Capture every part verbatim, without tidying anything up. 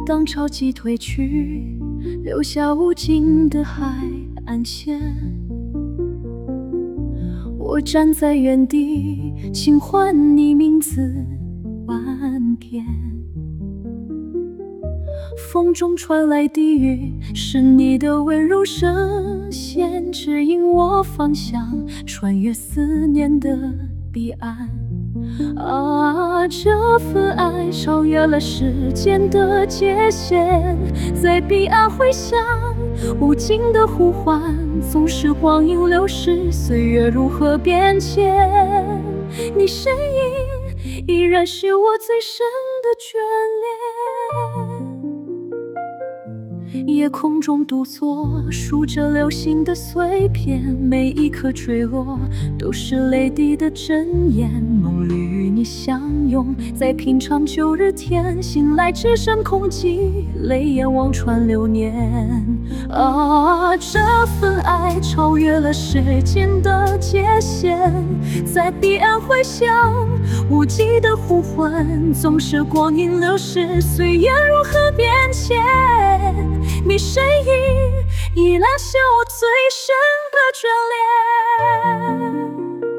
当潮汐退去，留下无尽的海岸线。我站在原地，轻唤你名字万遍。风中传来低语，是你的温柔声线，指引我方向，穿越思念的彼岸。啊，这份爱超越了时间的界限，在彼岸回响，无尽的呼唤。纵使光阴流逝，岁月如何变迁，你身影依然是我最深的眷恋。夜空中独坐，数着流星的碎片，每一颗坠落都是泪滴的真言。梦里与你相拥，在品尝旧日甜，醒来只剩空寂，泪眼望穿流年。啊，这份爱超越了时间的界限，在彼岸回响，无际的呼唤。纵使光阴流逝，岁月如何变迁，你身影依然是我最深的眷恋。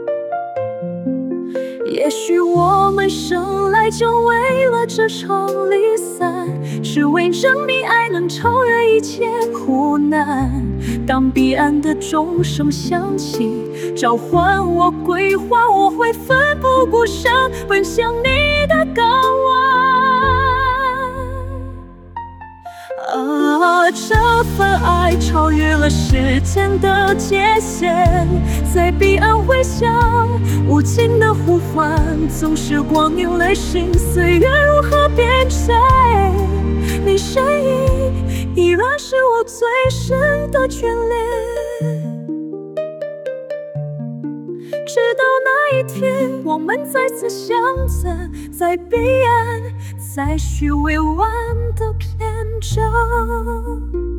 也许我们生来就为了这场离散，只为证明爱能超越一切苦难。当彼岸的钟声响起，召唤我归还，我会奋不顾身奔向你的港湾。啊，这份爱超越了时间的界限，在彼岸回响，无尽的呼唤。纵使光阴泪逝，岁月如何变迁，你身影依然是我最深的眷恋。直到那一天，我们再次相赠，在彼岸，再续未完的篇章。